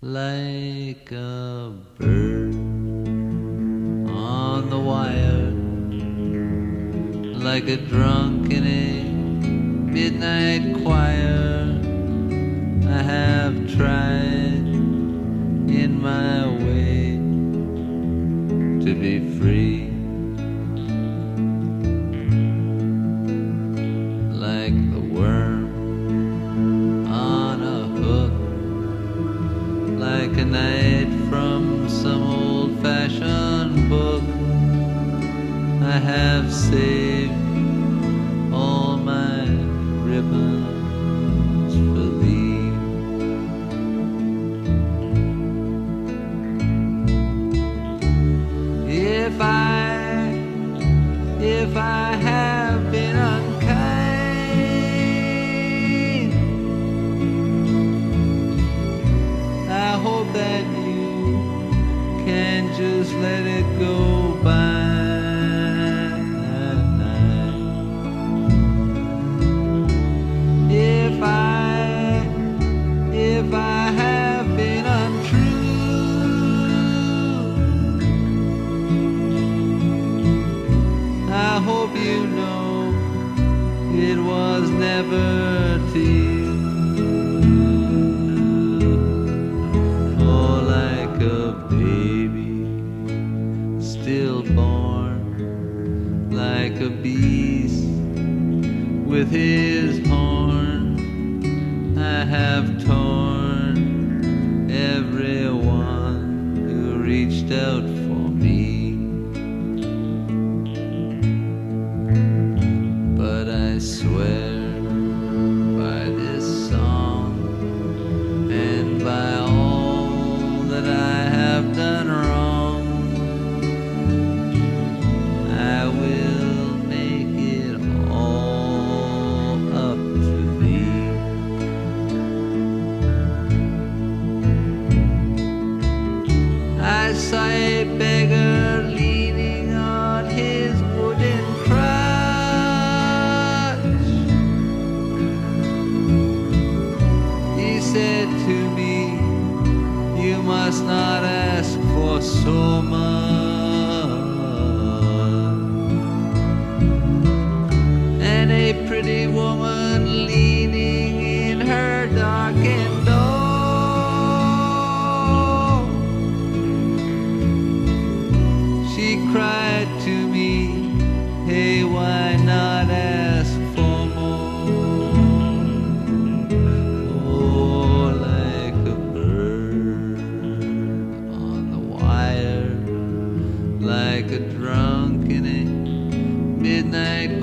like a bird on the wire, like a drunk in a midnight choir. I have tried in my way to be free, like the worm on a hook, like a knight from some old-fashioned book. I have saved all my ribbons for thee. If I have been unkind, I hope that you can just let it go by. If I have been untrue, I hope you know it was never to you. Oh, like a baby stillborn, like a beast with his horn, I have torn everyone who reached out for me. But I swear by this song and by all that I have done wrong, I will make it all up to thee. I saw a beggar leaning on his wooden crutch. He said to me, "You must not ask for so much." And a pretty woman leaning in her darkened door, she cried to me, "Hey, why not ask for more?" Oh, like a bird on the wire, like a drunk in a midnight